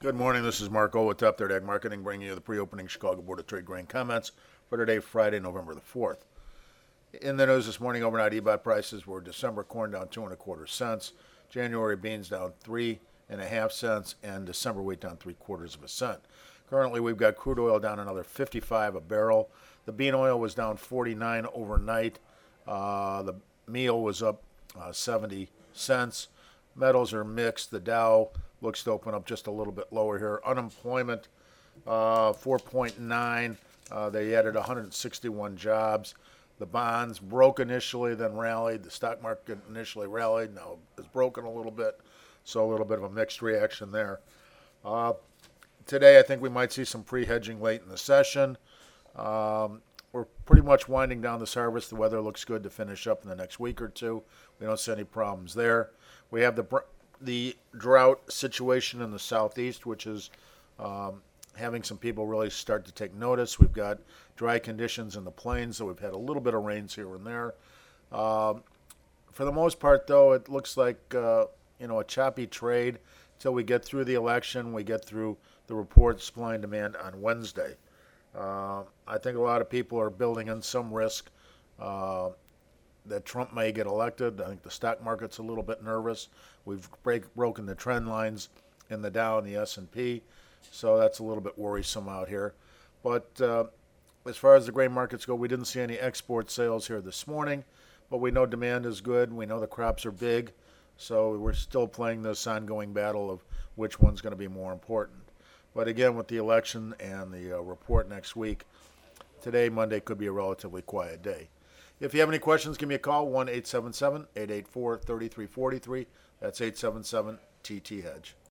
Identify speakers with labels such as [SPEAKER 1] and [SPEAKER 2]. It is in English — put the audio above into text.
[SPEAKER 1] Good morning. This is Mark O with Top Third Ag Marketing, bringing you the pre-opening Chicago Board of Trade grain comments for today, Friday, November the 4th. In the news this morning, overnight EBOT prices were December corn down 2.25 cents, January beans down 3.5 cents, and December wheat down 3/4 cent. Currently, we've got crude oil down another 55 a barrel. The bean oil was down 49 overnight. The meal was up 70 cents. Metals are mixed. The Dow looks to open up just a little bit lower here. Unemployment, 4.9. They added 161 jobs. The bonds broke initially, then rallied. The stock market initially rallied, now it's broken a little bit. So a little bit of a mixed reaction there. Today, I think we might see some pre-hedging late in the session. We're pretty much winding down this harvest. The weather looks good to finish up in the next week or two. We don't see any problems there. We have the drought situation in the southeast, which is having some people really start to take notice. We've got dry conditions in the plains, so we've had a little bit of rains here and there. For the most part, though, it looks like a choppy trade until we get through the election. We get through the report supply and demand on Wednesday. I think a lot of people are building in some risk that Trump may get elected. I think the stock market's a little bit nervous. We've broken the trend lines in the Dow and the S&P, so that's a little bit worrisome out here. But as far as the grain markets go, we didn't see any export sales here this morning, but we know demand is good. We know the crops are big, so we're still playing this ongoing battle of which one's going to be more important. But again, with the election and the report next week, today, Monday, could be a relatively quiet day. If you have any questions, give me a call, 1-877-884-3343. That's 877-TT-HEDGE.